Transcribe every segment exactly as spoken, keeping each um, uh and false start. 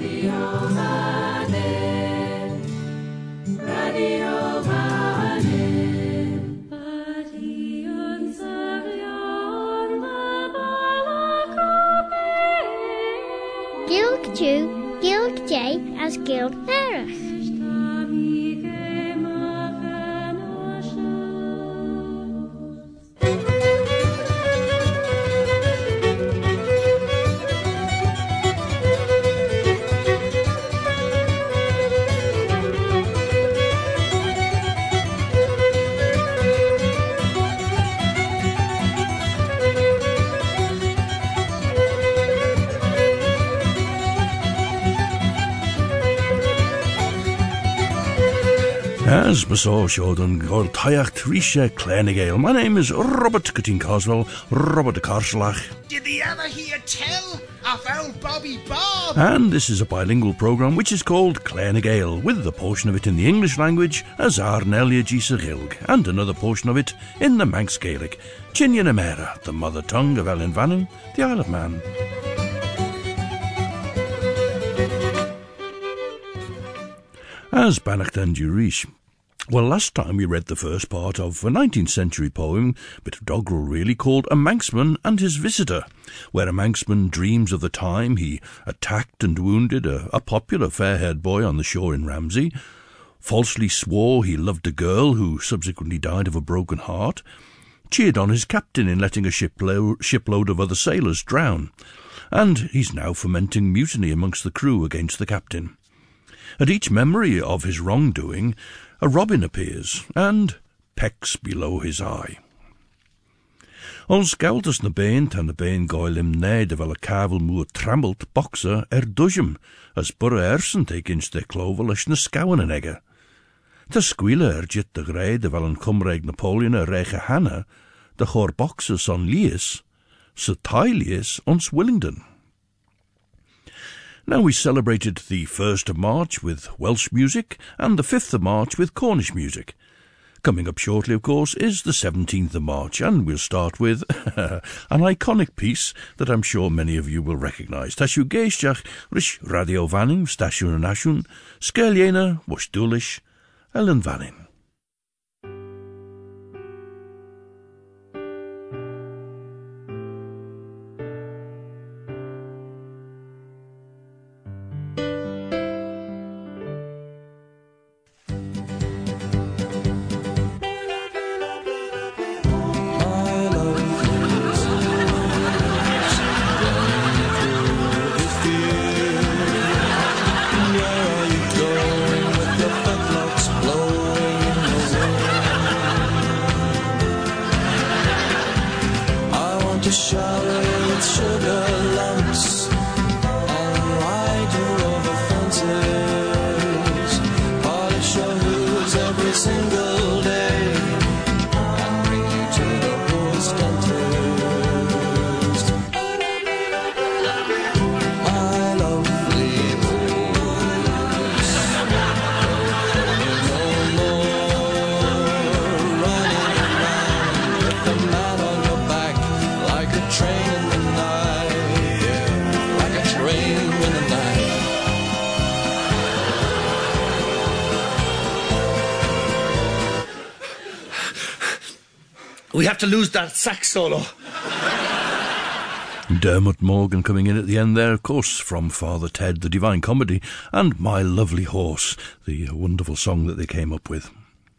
Gilg Jew, Gilg J as Gilg Ferach. As Basaw Shodan Gol Tayak Trisha Clenigale. My name is Robert Cutting Coswell, Robert de Carslach. Did the ever hear tell of old Bobby Bob? And this is a bilingual programme which is called Clenigale, with a portion of it in the English language as Arnelia Gisagilg, and another portion of it in the Manx Gaelic, Chinyanamera, the mother tongue of Ellen Vannin, the Isle of Man. As Bannacht Jurish. Well, last time we read the first part of a nineteenth century poem, bit of doggerel really, called A Manxman and His Visitor, where a Manxman dreams of the time he attacked and wounded a, a popular fair-haired boy on the shore in Ramsey, falsely swore he loved a girl who subsequently died of a broken heart, cheered on his captain in letting a shiplo- shipload of other sailors drown, and he's now fomenting mutiny amongst the crew against the captain. At each memory of his wrongdoing, a robin appears, and pecks below his eye. Ons geldes na beint and na bein goilim ned of a cavel moor trammelt boxer er dujum, as burra ersen take inch de clover lish na scowen an egger. Ta squealer er jit de grade of an cumreg Napoleon er reiche Hanna, de chor boxers on Lies, so tie Lies ons Willingdon. Now we celebrated the first of March with Welsh music and the fifth of March with Cornish music. Coming up shortly, of course, is the seventeenth of March, and we'll start with an iconic piece that I'm sure many of you will recognise. Tashu geisjach rish Radio Vannin, Stasiwn yn Asiwn, Sgerliena, Washdulish, Ellen Vannin. We have to lose that sax solo. Dermot Morgan coming in at the end there, of course, from Father Ted, the Divine Comedy, and My Lovely Horse, the wonderful song that they came up with.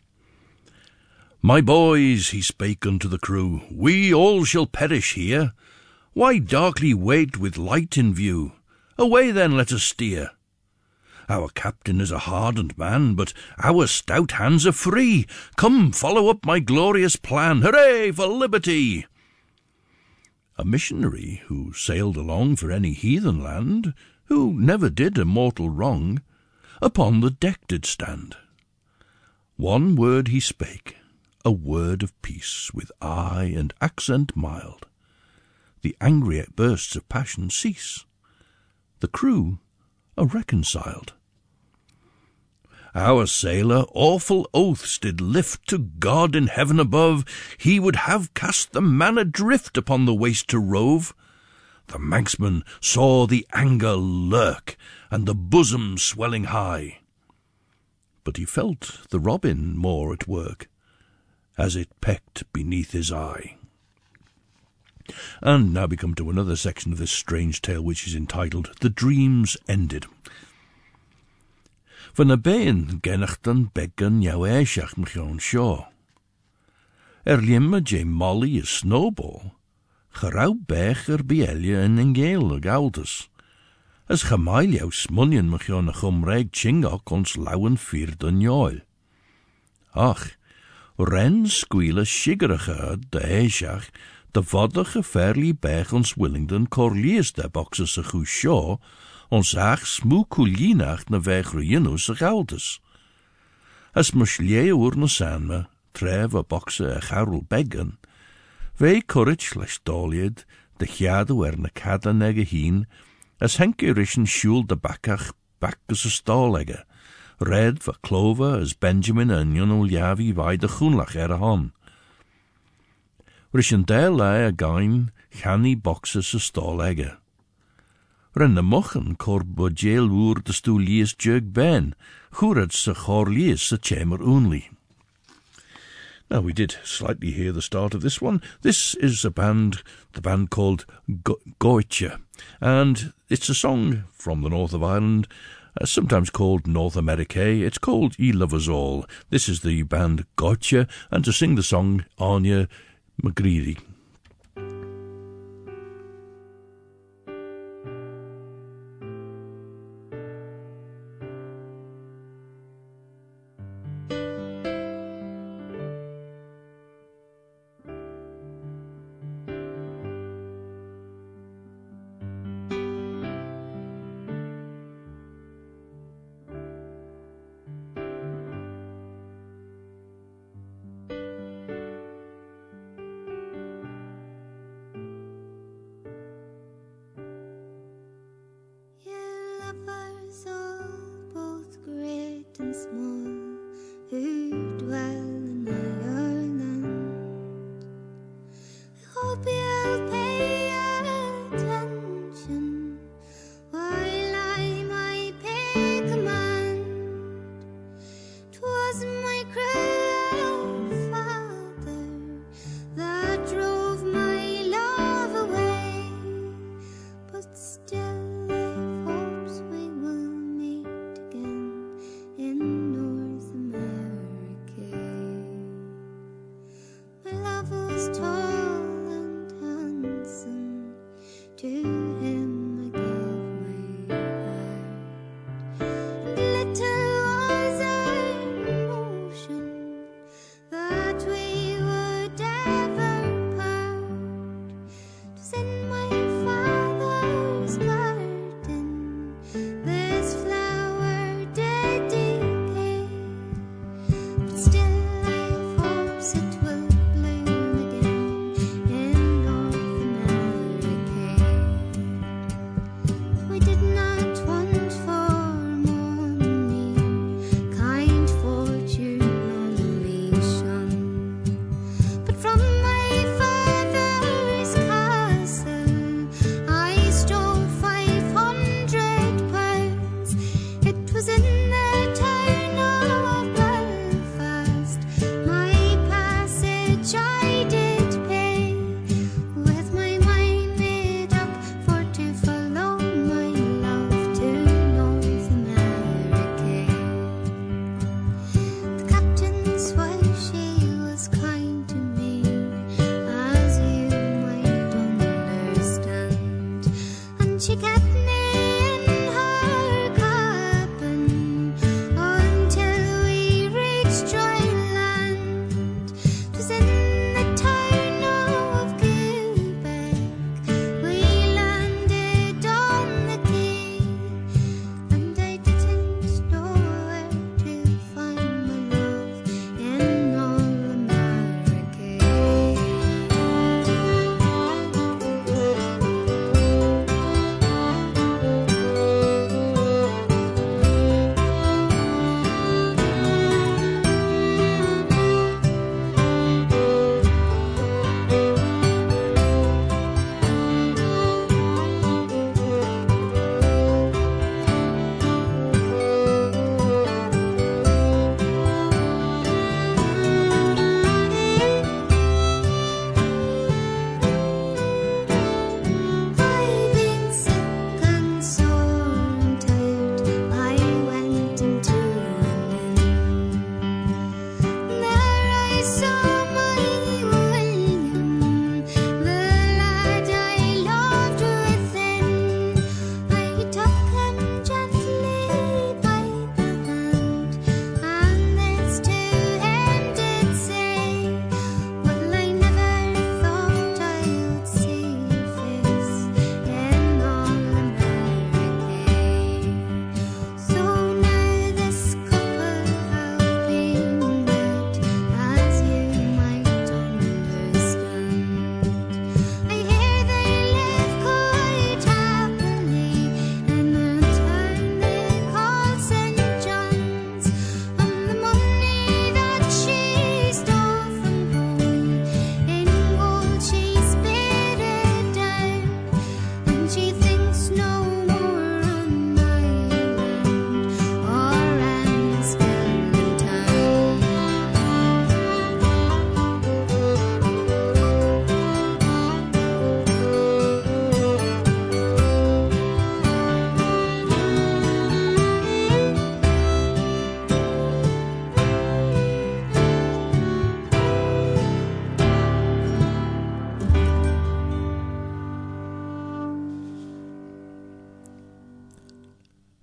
My boys, he spake unto the crew, we all shall perish here. Why darkly wait with light in view? Away then let us steer. Our captain is a hardened man, but our stout hands are free. Come, follow up my glorious plan. Hooray for liberty! A missionary who sailed along for any heathen land, who never did a mortal wrong, upon the deck did stand. One word he spake, a word of peace, with eye and accent mild. The angry bursts of passion cease. The crew are reconciled. Our sailor awful oaths did lift to God in heaven above, he would have cast the man adrift upon the waste to rove. The Manxman saw the anger lurk, and the bosom swelling high. But he felt the robin more at work, as it pecked beneath his eye. And now we come to another section of this strange tale, which is entitled The Dreams Ended. Van y bein gennych dan beggan jou eisiach mchion sio. Er limma je molly a snowball, gerau bech er bielje en engeel ag aldus. As gemail jou smunion mchion a chumreg chingok ons lauwen vierd an joil. Ach, ren squeal a shigerige de eisiach, de voddige fairly bech ons Willingdon corlies de boxes a chu sio, ons ach smoe kulinach na weg ruinus a galdus. As mushlie oor na sanma, tref a boxe a charul beggan, vei courage les dolied, de chiadu er na cada nege heen, as henke rischen shul de backach backus a stallegge, red va clover as Benjamin en jonul javi vai de chunlach er a hon. Rischen del lai a gain, chani boxes a stallegge. Ren de mochen cor bodjeel woer de stu lies jug ben, churad sa chor lies sa chamber only. Now, we did slightly hear the start of this one. This is a band, the band called Go- Goitje, and it's a song from the north of Ireland, uh, sometimes called North America. It's called Ye Love Us All. This is the band Goitje, and to sing the song, Anya McGreedy. Still, if hopes swing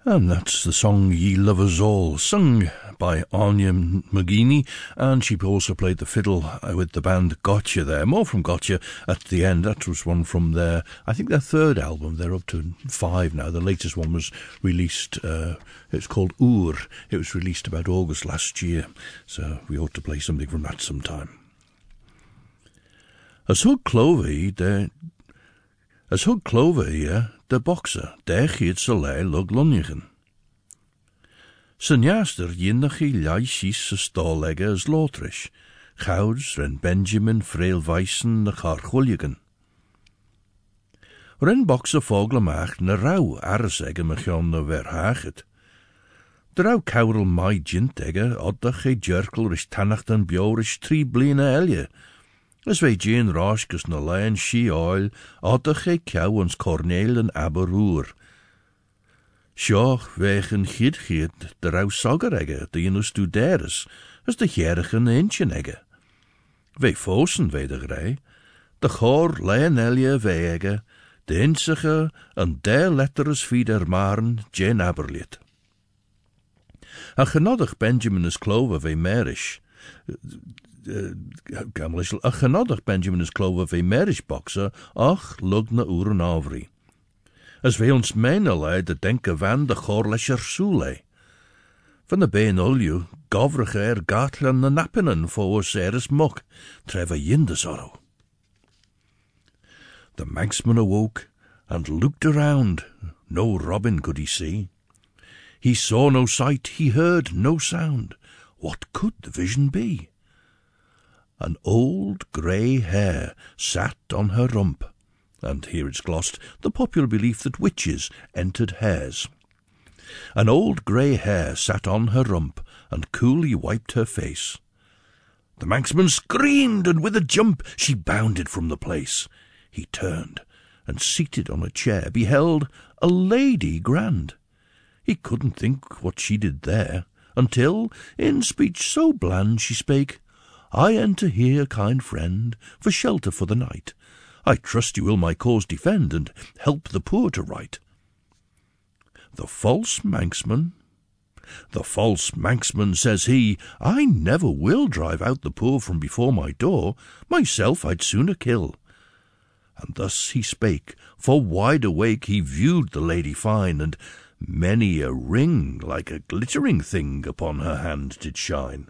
And that's the song Ye Love Us All, sung by Anya McGeaney, and she also played the fiddle with the band Gotcha there. More from Gotcha at the end. That was one from their, I think their third album. They're up to five now. The latest one was released, uh, it's called Ur. It was released about August last year, so we ought to play something from that sometime. As Hug Clover, de, as Hug Clover hier, de boxer, der giet solei lug lunnigen. Synjaster jinnachie leisies se stollegge as lotrish, gouds ren Benjamin Freel Weissen na charchulligen. Ren boxer vogelmacht na rauw arsegge mechion na verhaget. De rauw kaurel mai jintegge oddach e jerkel rish tannacht en biorish tri blina elje. As wij Jane Roshkes na leien she oil, oddach e kou ons Corneel en Aberoer. Sjoch wegen giet giet de rauw soggeregge, de je nu studeres, as de gerige eentjen egge. Wij fosen wij de grij, de chor leien elje wege, de insige en de letteres vieder maren Jane Aberliet. A genodig Benjamin is Clover wij merish, a genodig Benjamin is Clover wij merish boxer, ach lug na uren avri. As wij ons meenelei de denken van de chorlescher soelei. Van de been olju, govrig er gatlen na nappenen voor seres mok, treva jinde sorrow. The Manxman awoke and looked around. No Robin could he see. He saw no sight, he heard no sound. What could the vision be? An old grey hare sat on her rump, and here it's glossed, the popular belief that witches entered hares. An old grey hare sat on her rump, and coolly wiped her face. The Manxman screamed, and with a jump she bounded from the place. He turned, and seated on a chair beheld a lady grand. He couldn't think what she did there, until, in speech so bland, she spake, I enter here, kind friend, for shelter for the night. I trust you will my cause defend, and help the poor to right. The false Manxman, the false Manxman, says he, I never will drive out the poor from before my door, myself I'd sooner kill. And thus he spake, for wide awake he viewed the lady fine, and many a ring like a glittering thing upon her hand did shine.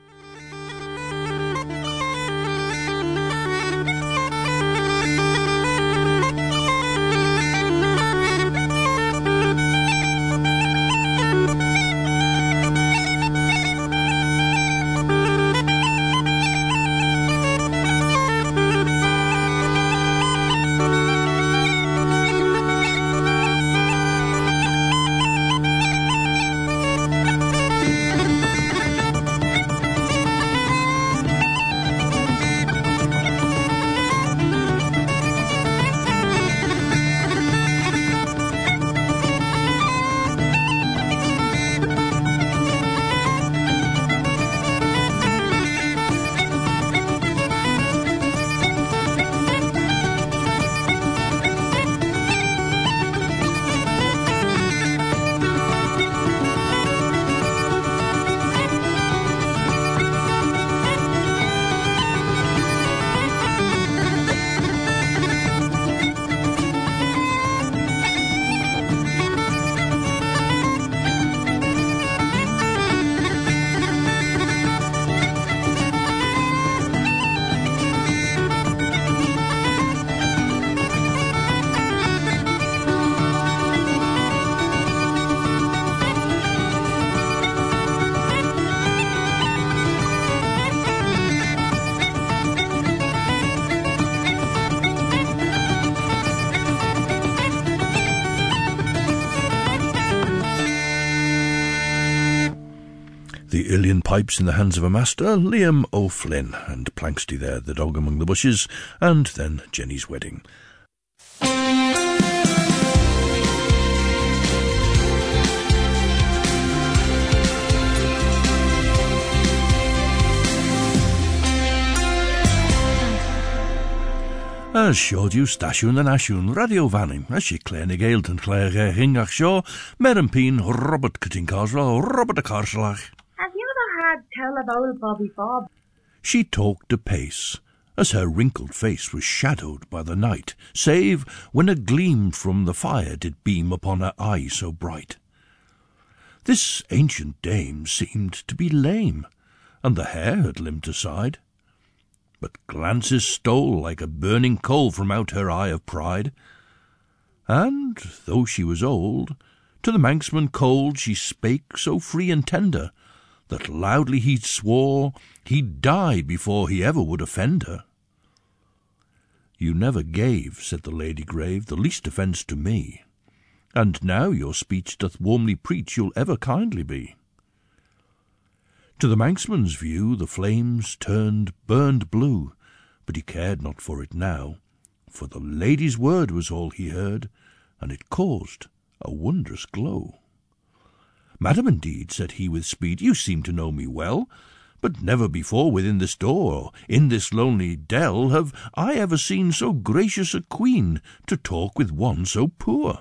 The Ilian pipes in the hands of a master, Liam O'Flynn, and Planxty there, the dog among the bushes, and then Jenny's wedding. As showed you stasiwn and asiwn radio vanim, as she Clernig Ailt and Claire Hingach Shaw, Merin Peen, Robert Cutting Carswell, Robert a Carslach. Have you ever had tell of old Bobby Bob? She talked apace, as her wrinkled face was shadowed by the night, save when a gleam from the fire did beam upon her eye so bright. This ancient dame seemed to be lame, and the hair had limped aside. But glances stole like a burning coal from out her eye of pride. And, though she was old, to the Manxman cold she spake so free and tender, that loudly he swore he'd die before he ever would offend her. You never gave, said the lady grave, the least offence to me, and now your speech doth warmly preach you'll ever kindly be. To the Manxman's view the flames turned, burned blue, but he cared not for it now, for the lady's word was all he heard, and it caused a wondrous glow. Madam, indeed, said he with speed, you seem to know me well, but never before within this door, or in this lonely dell, have I ever seen so gracious a queen to talk with one so poor.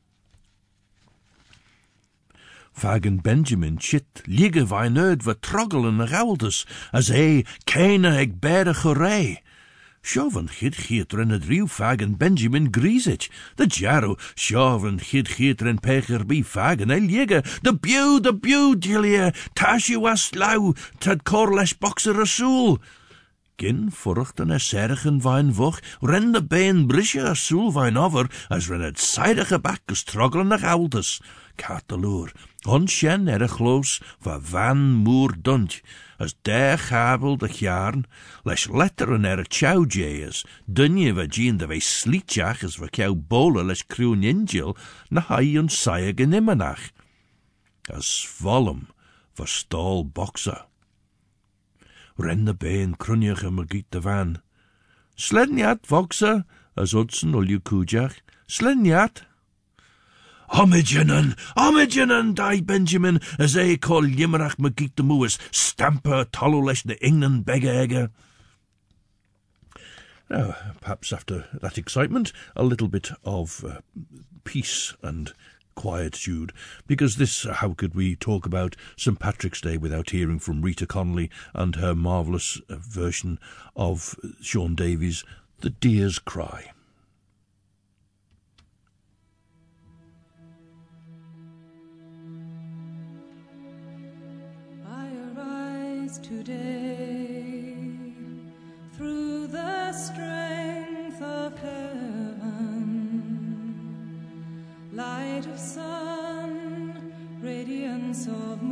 Fagan Benjamin chit liege weinerd va troggle en rauldus, as e keine eg bere geray. Shovan chid chieter en het rieuw Fagan Benjamin griezit. De jarro shovan chid chieter en pecher bi Fagan e liege. De bew, de bew, Julia, tashi was lau, tad corlesh boxer rasool. Gin furchten a sergen wijn woch, ren de been brisje a soel wijn over, as ren het seidige bak as troggelen nach ouders. Carteloer, onsjen er a chloos, va van moer dunt, as der chabel de jarn, les letteren er a chow jayers, dunje va gien de ve slietjach as va kjou bole les kroon ingel, na hai on saie genimmenach. As vollem va stal boxer. Ren de been krunjach en magiet de van. Slenjat, voxer, as Hudson ol you kujach, slenjat. Homigenan, Homigenan, die Benjamin, as they call Limmerach magiet de moers, stamper, tollolesh de England beggar. Now, perhaps after that excitement, a little bit of uh, peace and quietude, because this, uh, how could we talk about Saint Patrick's Day without hearing from Rita Connolly and her marvellous uh, version of Sean Davies' The Deer's Cry. I arise today through the strength of heaven, light of sun, radiance of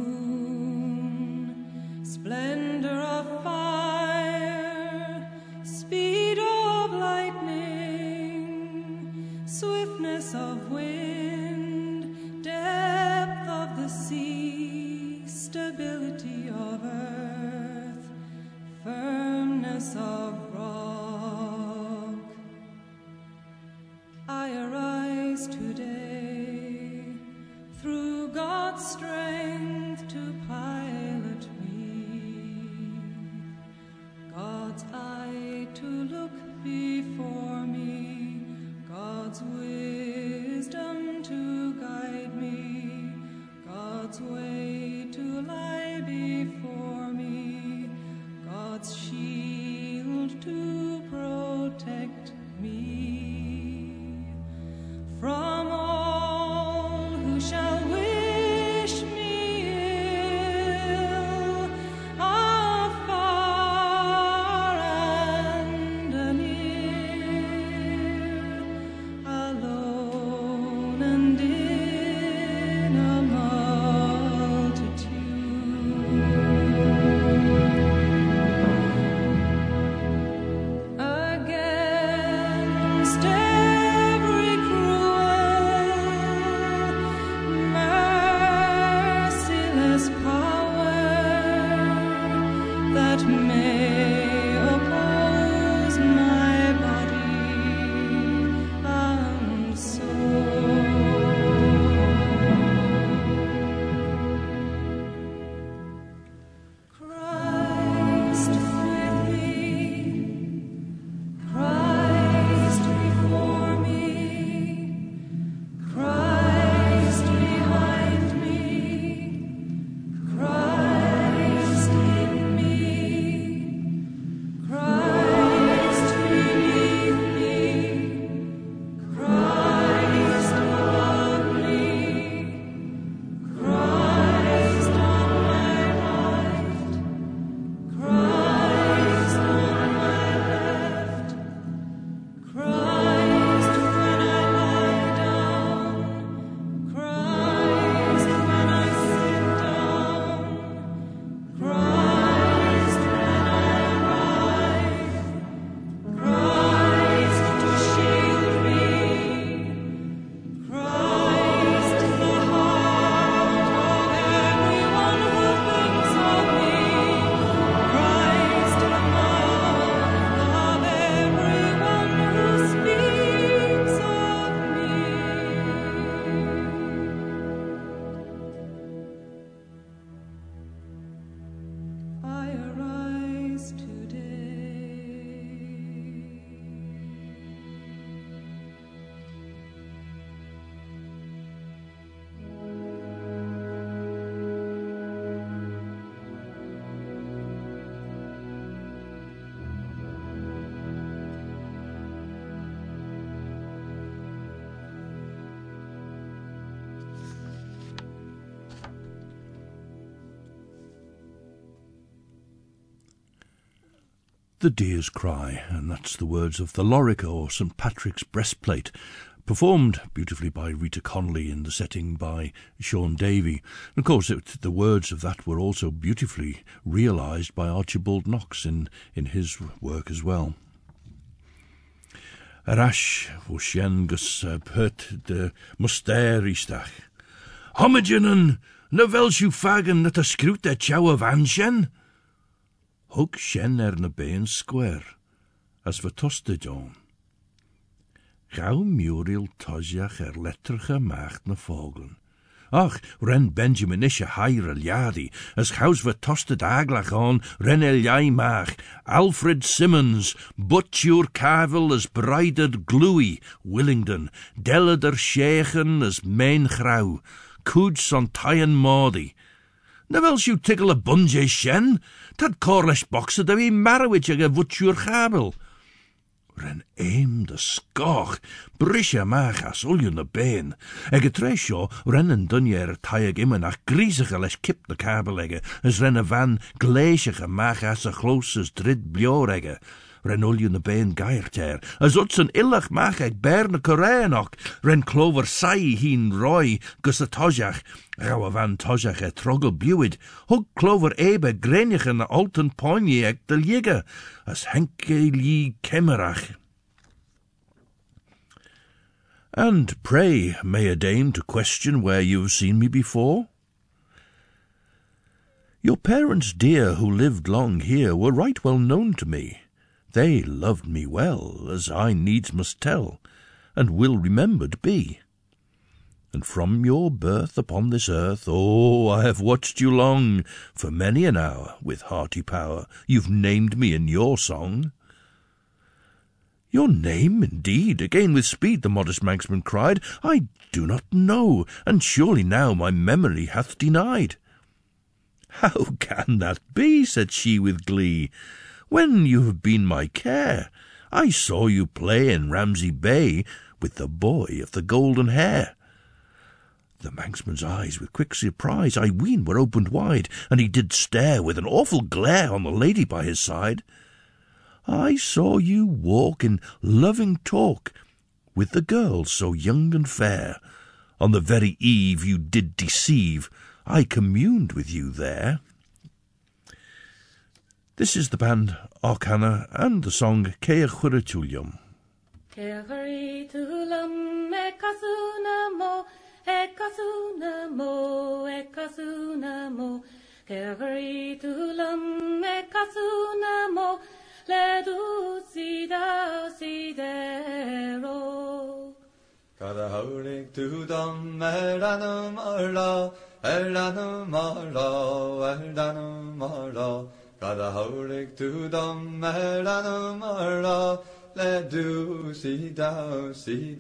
moon, splendor of fire, speed of lightning, swiftness of wind, depth of the sea, stability of earth, firmness of rock. I arise today through God's strength to pilot me, God's eye to look before me, God's wisdom to guide me, God's way to lie before me, God's shield to protect me from all who shall wish me The Deer's Cry, and that's the words of the Lorica, or Saint Patrick's Breastplate, performed beautifully by Rita Connolly in the setting by Sean Davey. And of course, it, the words of that were also beautifully realised by Archibald Knox in, in his work as well. Arash vo shen gus pert de musteristach. Homogenon, na vels u fagen dat a screwt de chow of anshen? Hug shen er na bain square, as vertoste John. Gauw muriel tosjach er letterge maagd na vogeln. Ach, ren Benjamin ische heir el yadi, as gauws vertoste daglach on, ren el jai maag, Alfred Simmons, Butchur Kavel as Brided Gluey, Willingdon, Delader Shechen as Main Grauw, Coods on Tyen Maudie. Na wels you tickle a bunje shen, tad Corlish boxer da we marrowich ag a Butchur Kavel. Ren aim de skoch, brisha machas ullion de been. Eg a tresho, ren en dunjer taieg immen ach griezige les kip de kabelegge, as ren a van glazige machas a close as drid blioregge. Ren ullion de been geirt er, as uts an illig mach eg berne koreanok, ren clover sai heen roy, gus a tojach, gauw a van tojach e trogel buid, hug clover ebe grenich na alten poinje eg de ligge, as henke li kemerach. And pray, may a deign to question where you have seen me before? Your parents dear who lived long here were right well known to me. They loved me well, as I needs must tell, and will remembered be. And from your birth upon this earth, oh, I have watched you long, for many an hour, with hearty power, you've named me in your song. Your name, indeed, again with speed the modest Manxman cried, I do not know, and surely now my memory hath denied. How can that be, said she with glee, when you have been my care? I saw you play in Ramsey Bay with the boy of the golden hair. The Manxman's eyes with quick surprise I ween were opened wide, and he did stare with an awful glare on the lady by his side. I saw you walk in loving talk with the girl so young and fair. On the very eve you did deceive, I communed with you there. This is the band Arcana and the song Ceir Chwyratulium. Ceir Chwyratulium e casuna mo, e casuna mo, e casuna mo. Ceir Chwyratulium e casuna mo, le du si da si dero. Cada haurig tu dom er anum arla, er anum arla, er anum arla. Cada haurig tu dom er anum arla, le du si da si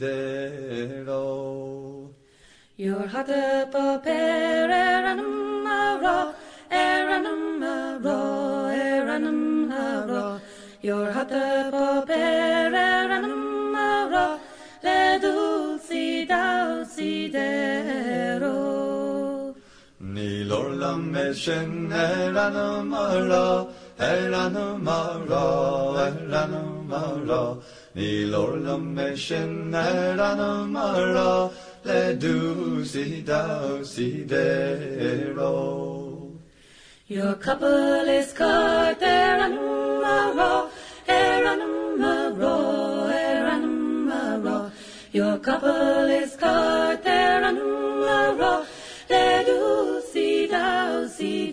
dero. Your hatte paper er anum arla, er anum arla, er anum arla. Your hatte paper er anum arla, le du si da si dero. Ni lorlam e shen er anum arla, er anum arla, er anum arla. Ni lorlam e shen er anum arla, le du si da si dero. Your couple is caught er anum arla, er anum arla, er anum arla. Your couple is caught er anum arla, le du si da si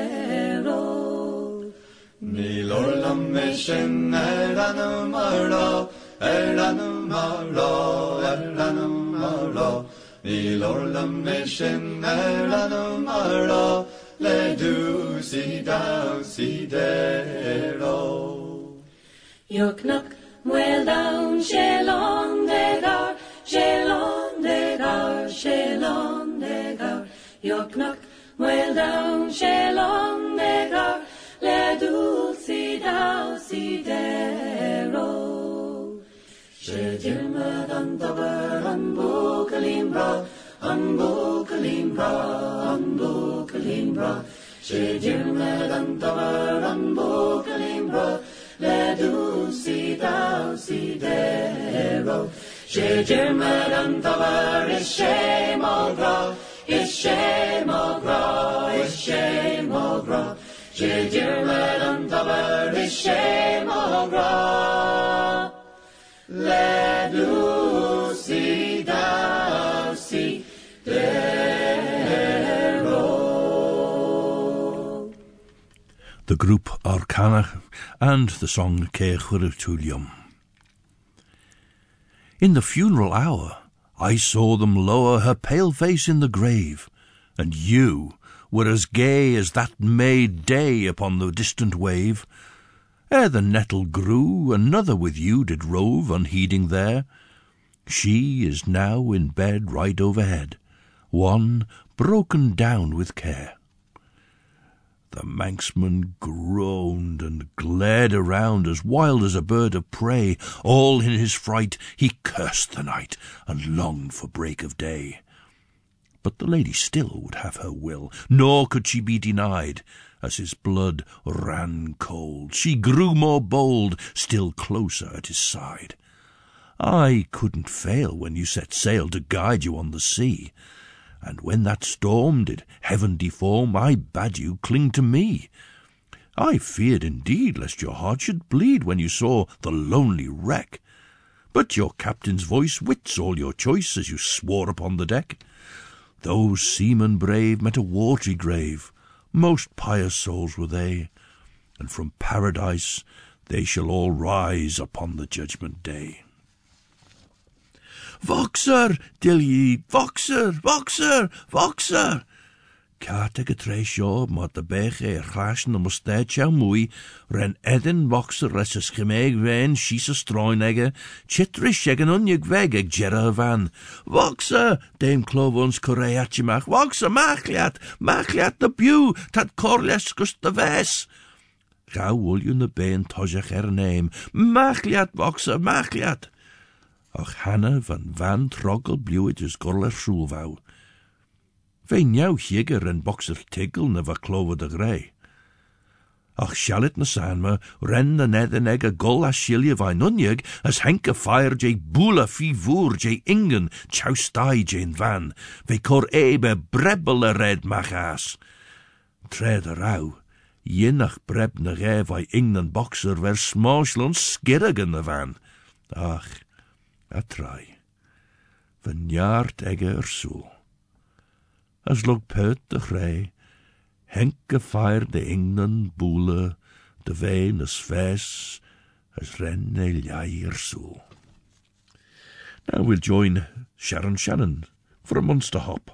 dero. Ni lorlam e shen er anum arla, er anum arla, er anum arla. Ni lorlam e shen er anum arla, le du si da si dero. Your knuck well down shelon de gar, shelon de gar, shelon de gar. Your knuck well down shelon de gar, le du si da si dero. She dirma dan dober an bukalimbra, an bukalimbra, an bukalimbra. She dirma dan dober an bukalimbra, le dúsi dási dero. Sé German an davar is sé mogra, is sé mogra, is sé mogra. Sé German an davar is sé mogra. Le dúsi dási dero. The group Arcana and the song Ceir Chuireadh Tuailliom. In the funeral hour, I saw them lower her pale face in the grave, and you were as gay as that May day upon the distant wave. Ere the nettle grew, another with you did rove, unheeding there. She is now in bed right overhead, one broken down with care. The Manxman groaned and glared around as wild as a bird of prey. All in his fright he cursed the night and longed for break of day. But the lady still would have her will, nor could she be denied. As his blood ran cold, she grew more bold, still closer at his side. I couldn't fail when you set sail to guide you on the sea. And when that storm did heaven deform, I bade you cling to me. I feared indeed lest your heart should bleed when you saw the lonely wreck. But your captain's voice wits all your choice as you swore upon the deck. Those seamen brave met a watery grave, most pious souls were they, and from paradise they shall all rise upon the judgment day. Voxer, Dilly, Voxer, Voxer, Voxer. Carte ge tre sio mod de bech e rhash na mustad chow mwy, ren edin Voxer res ys chymeg ven shis a stroinege, chitrish eg an unig veg eg gera van. Voxer, Dame Clovons corre atchimach, Voxer, machliat, machliat the bew, tat corles gust the ves. Gau wullion the bain tojach er name, machliat, Voxer, machliat. Och Hannah van van trogel bluid is gorler shrulvau. Ve nieuw higger en boxer tiggle na va clover de grey. Och shalit na sanma ren na nethen egg a gull a shilje vai nunjeg as henke fire jay bula fi voer jay ingen chow stai jane van. Ve cor ebe brebbel a red machas. Tred a rau. Jinnach breb na ge vai ingnan boxer ver smoslon skirrigen na van. Ach. A trai, van jaart egge er soel. As log put de grey, henke fire de ingnan boele, de ween as ves, as ren e ljai er soel. Now we'll join Sharon Shannon for a monster hop.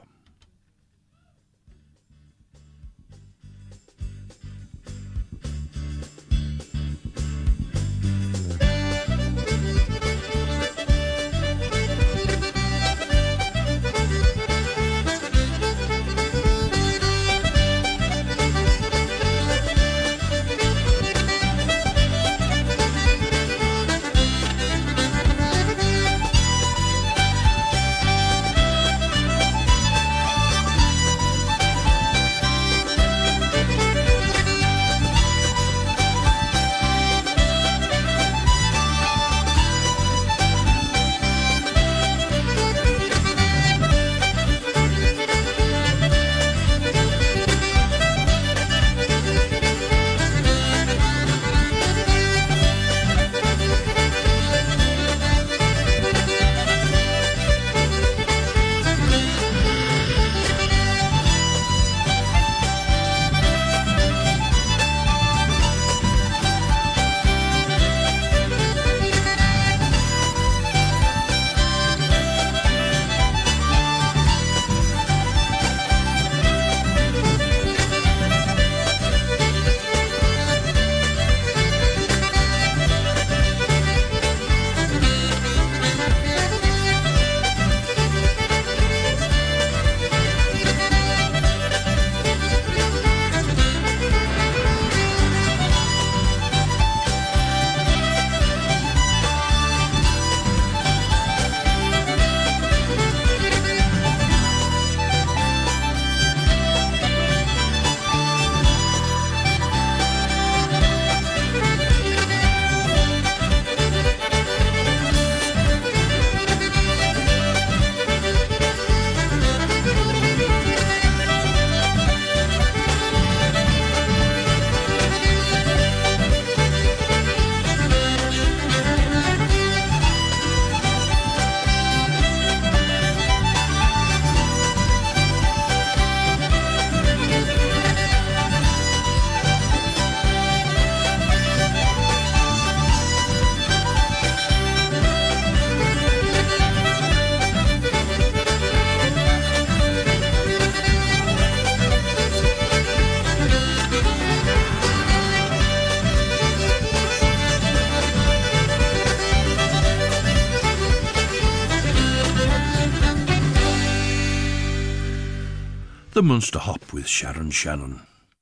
The Munster Hop with Sharon Shannon.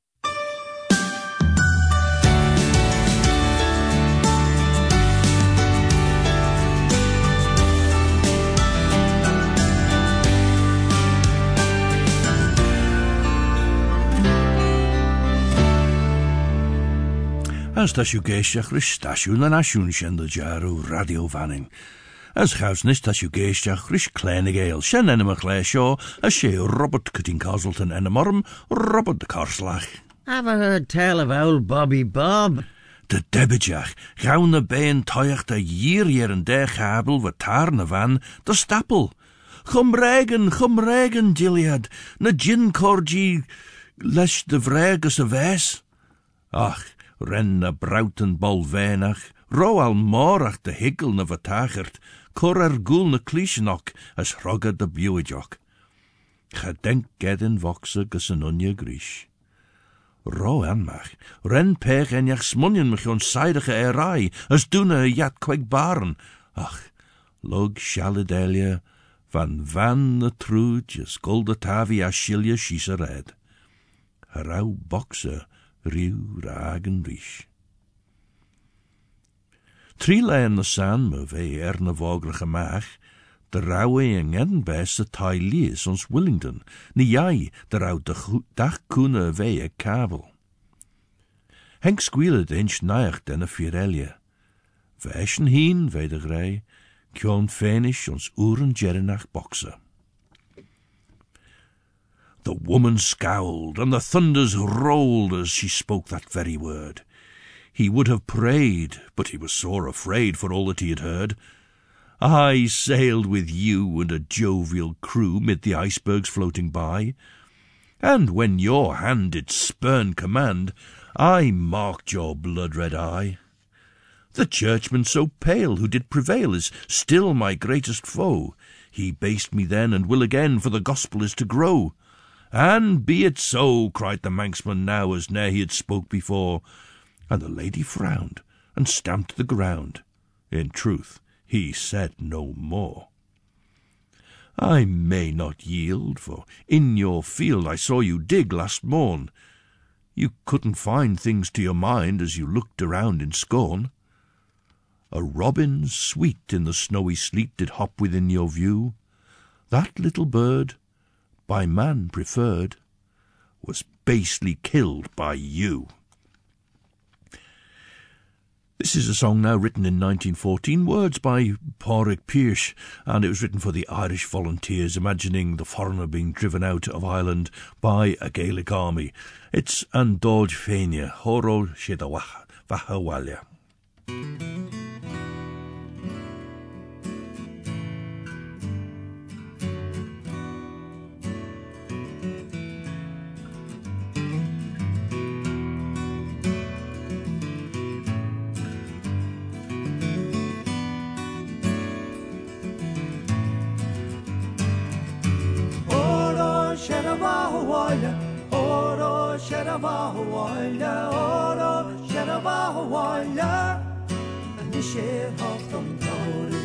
As tashu geishtach rish stashu na nashun shen the jaru radio vanning. As chausnis tashu geishtach rish clenigale shen enema clare shaw as she Robert cutting Castleton enemorm Robert the Carslach. Have I heard tell of old Bobby Bob? De debbejach, gaun the bain toyach de year year and der kabel wat tarne van de stappel. Chum regen, chum regen, Gilead, na gin corgi lesh de vregus a ves. Ach, ren na brouten bol venach, ro al morach de higgle na vatagert, cor er gul na clishenok as rogga de buidjok. Gedenk gedin voxe gus an unje grish. Ro anmach, ren pech en jach smunjen mich on seidige erai, as doene jat kweg baren. Ach, log shalidelia, van van na truj, as golde tavi as shilje shisa red. Herau boxe, riw ragen rish. Tri leien na san me ve er na vogrige maag, de rauwe en en best de tai lies ons Willingdon, ni jai de rauw de dag koene ve e kabel. Henk squealet inch naich den a firelje. Väschen hien ve de grei, kjon fenish ons uren jerinach boxe. The woman scowled, and the thunders rolled as she spoke that very word. He would have prayed, but he was sore afraid for all that he had heard. I sailed with you and a jovial crew mid the icebergs floating by, and when your hand did spurn command, I marked your blood-red eye. The churchman so pale who did prevail is still my greatest foe. He based me then and will again, for the gospel is to grow. And be it so, cried the Manxman now as ne'er he had spoke before, and the lady frowned and stamped the ground. In truth, he said no more. I may not yield, for in your field I saw you dig last morn. You couldn't find things to your mind as you looked around in scorn. A robin sweet in the snowy sleet did hop within your view. That little bird, by man preferred, was basely killed by you. This is a song now written in nineteen fourteen, words by Pádraig Pearse, and it was written for the Irish volunteers, imagining the foreigner being driven out of Ireland by a Gaelic army. It's An Dóid Féine, Horo Shida Vahawalya. Oro Shadavahawalya, Oro Shadavahawalya, and the share of them glory.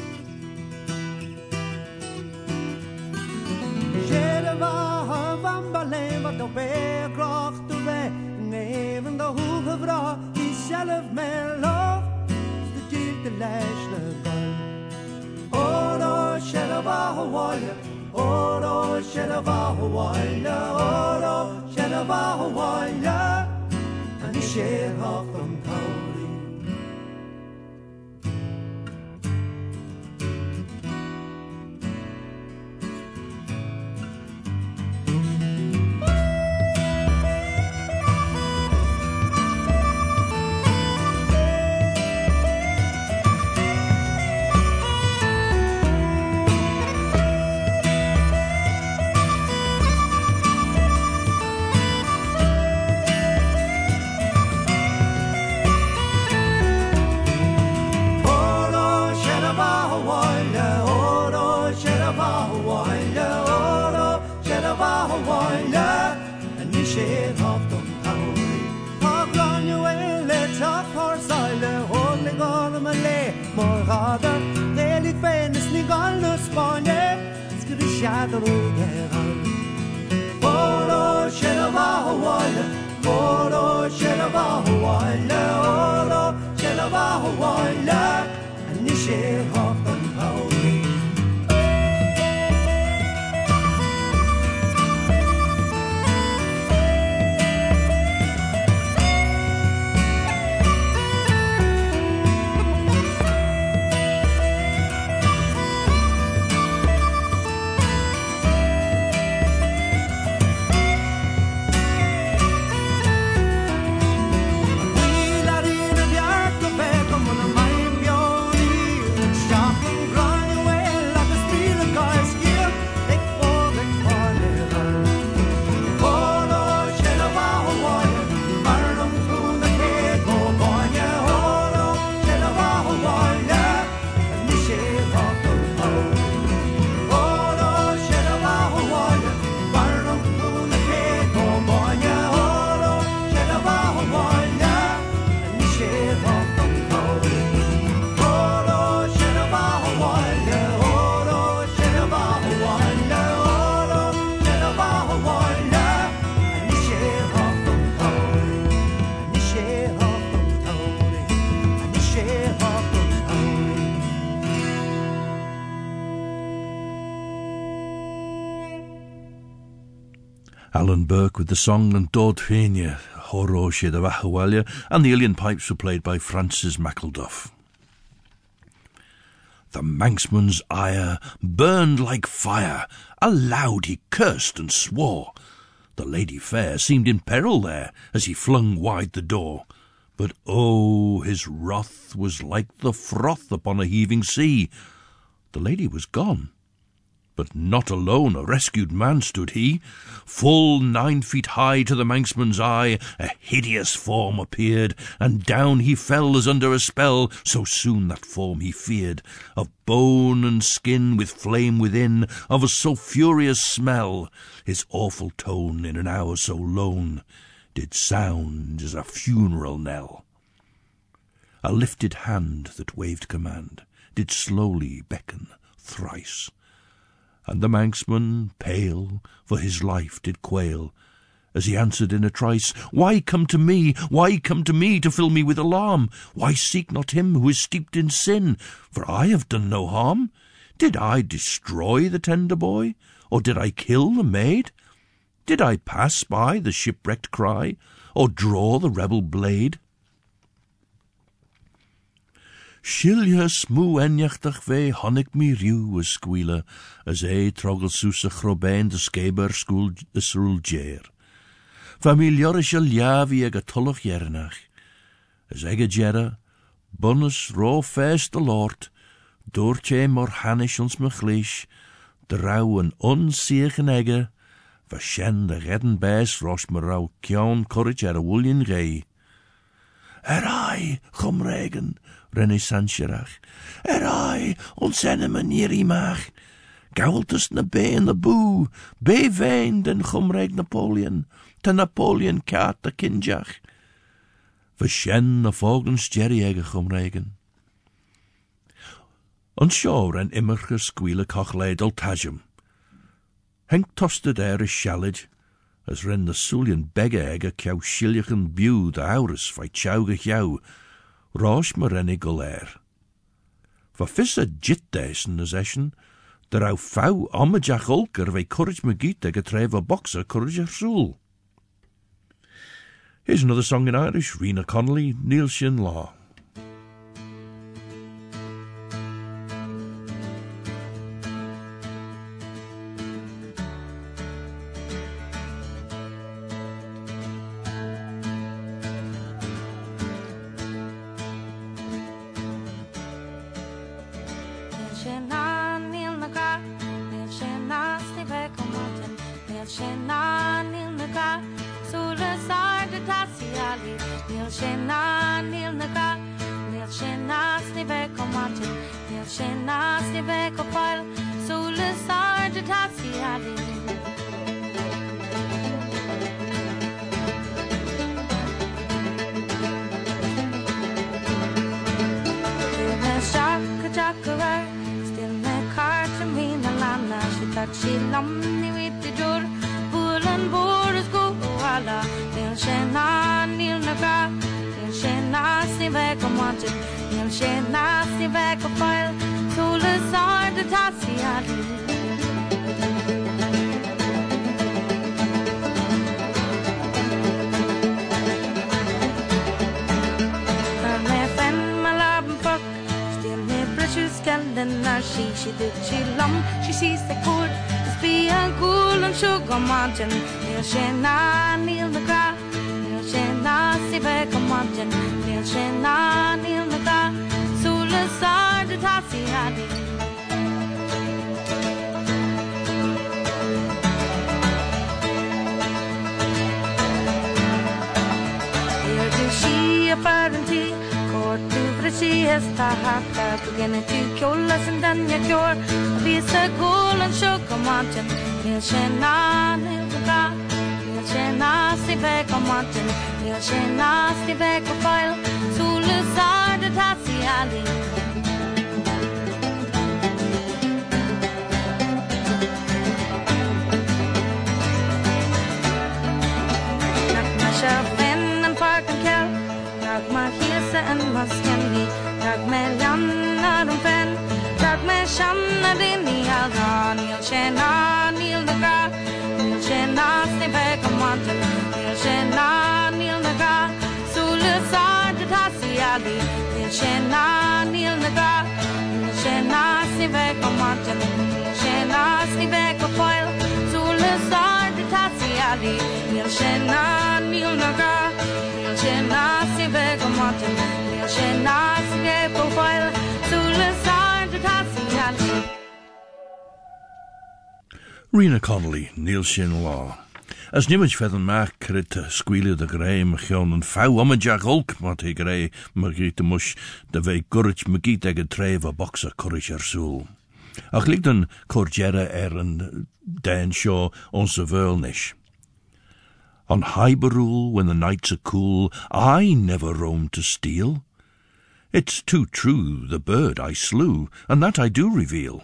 Shadavahawambaleva, the bear groch to the neven the hoof of raw, the shell of mellow, the deep the lash the gun. Oro Shadavahawalya. Oro Shadavahawalya, Oro Shadavahawalya, and the share of them Cowrie. Alan Burke with the song and Dod Féine, Horo Siad a Wahawalia, and the Uilleann pipes were played by Francis McElduff. The Manxman's ire burned like fire. Aloud he cursed and swore. The lady fair seemed in peril there as he flung wide the door. But oh, his wrath was like the froth upon a heaving sea. The lady was gone, but not alone a rescued man stood he. Full nine feet high to the Manxman's eye a hideous form appeared, and down he fell as under a spell, so soon that form he feared. Of bone and skin with flame within, of a so furious smell, his awful tone in an hour so lone did sound as a funeral knell. A lifted hand that waved command did slowly beckon thrice, and the Manxman, pale, for his life did quail, as he answered in a trice, "Why come to me? Why come to me to fill me with alarm? Why seek not him who is steeped in sin? For I have done no harm. Did I destroy the tender boy? Or did I kill the maid? Did I pass by the shipwrecked cry, or draw the rebel blade?" Shilja smoo enjachtach ve honnig mi riw as squealer, as e trogel soos a chrobein de skeber school is rule jair. Familiorish a liavi ag a tullach jernach, as eg a jera, bunnes ro fest de lord, doortje mor hanish ons mechlish, de rauw en onsiegen egge, vashen de redden bes rosh me rauw kjaun courage er a woolien rei. Er ai, chumregen, René Sancherach, er ai, ons enne manier imach, gaultus na be in de boe, be vein den chumreg Napoleon, te Napoleon kaat de kinjach. Vashen na voglens jerry egge chumregen. Ons sjou ren immerge squeele cochleid al tajum. Henk tosted er is shallid, as ren de Sulian begge egge kjau shiljachen bew de aurus vai tjauge jou, rosh me ren ik al er. Va visse jit deisen as eschen, der au fau ammejach olker vai courage me giet egge treva boxer courage soul. Here's another song in Irish, Rena Connolly, Neil Shin Law. Mountain, Neil Shena, Neil the Gra, Neil Shena, Sibek Mountain, Neil Shena, Neil the Gra, Sula Sard, Tassi Hadi. Here to she a parenti, court to Brishi has Tahaka, to get a two kiolas and then your cure, a piece of gold and sugar mountain. Neil Shena, Neil the Gra, Neil Shena, Sibek Mountain, Neil Shena, Sibek File, Sula Sard, Tassi Ali. Knock my shelf in and park and kill, knock my heels and Muskenny, knock my Jan and Fen, knock my Shanna, Dinny, Alda, Neil Shena. Neil the Gra, Neil Shena, Snipe, Shena Neil Nagar, Shena Sivek Martin, Shena Sivek Foil, Zula Sar de Tassiali, Shena Neil Nagar, Shena Sivek Martin, Shena Sivek Foil, Zula Sar de Tassiali. Rena Connolly, Neil Shin Law. As nimage feather mark crit squealy the grey machion and fow om a jack hulk, mate grey, margita mush, the ve gurrich magit egg a trave a boxer courage er soul. Ach ligden corgera er and Dan Shaw on Severnish. On Hyberul, when the nights are cool, I never roam to steal. It's too true, the bird I slew, and that I do reveal.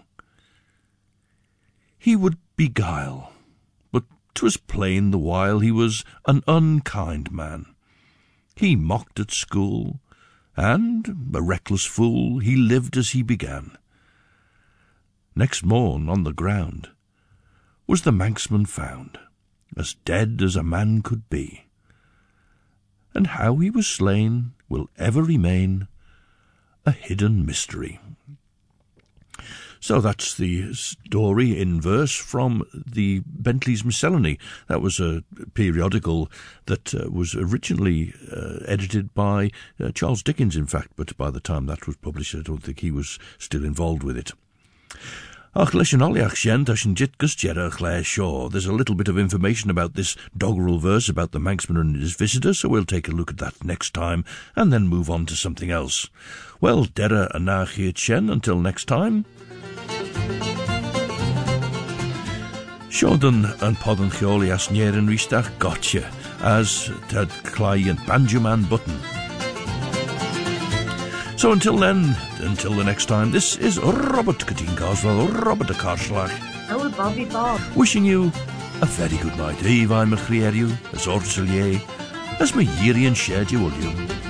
He would beguile, but 'twas plain the while he was an unkind man. He mocked at school, and, a reckless fool, he lived as he began. Next morn, on the ground, was the Manxman found, as dead as a man could be. And how he was slain will ever remain a hidden mystery. So that's the story in verse from the Bentley's Miscellany. That was a periodical that uh, was originally uh, edited by uh, Charles Dickens, in fact, but by the time that was published, I don't think he was still involved with it. Ach, leis an oliach shen, as an jit gus jerach le shaw. There's a little bit of information about this doggerel verse about the Manxman and his visitor, so we'll take a look at that next time, and then move on to something else. Well, dera anach hier shen, until next time. Sjoden en podden geoli as neer en ristach gotcha, as Ted Clay and Banjoman Button. So until then, until the next time, this is Robert Katin Carswell, Robert de Carslach. Oh, Bobby Bob. Wishing you a very good night. Eve, I'm a creer you, as ortsel ye, as my yeary and shared you will you.